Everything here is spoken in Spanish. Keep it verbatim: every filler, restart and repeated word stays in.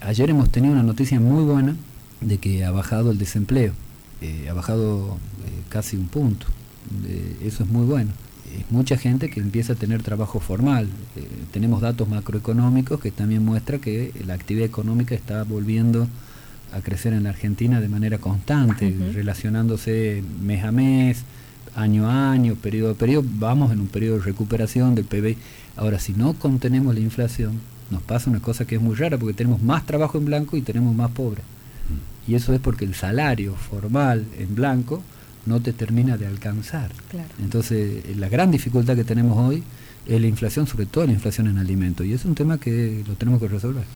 ayer hemos tenido una noticia muy buena de que ha bajado el desempleo, eh, ha bajado eh, casi un punto, eh, eso es muy bueno. Es mucha gente que empieza a tener trabajo formal. Eh, tenemos datos macroeconómicos que también muestran que la actividad económica está volviendo a crecer en la Argentina de manera constante, uh-huh. relacionándose mes a mes, año a año, periodo a periodo. Vamos en un periodo de recuperación del P B I. Ahora, si no contenemos la inflación, nos pasa una cosa que es muy rara, porque tenemos más trabajo en blanco y tenemos más pobres. Uh-huh. Y eso es porque el salario formal en blanco no te termina de alcanzar. Claro. Entonces, la gran dificultad que tenemos hoy es la inflación, sobre todo la inflación en alimentos, y es un tema que lo tenemos que resolver.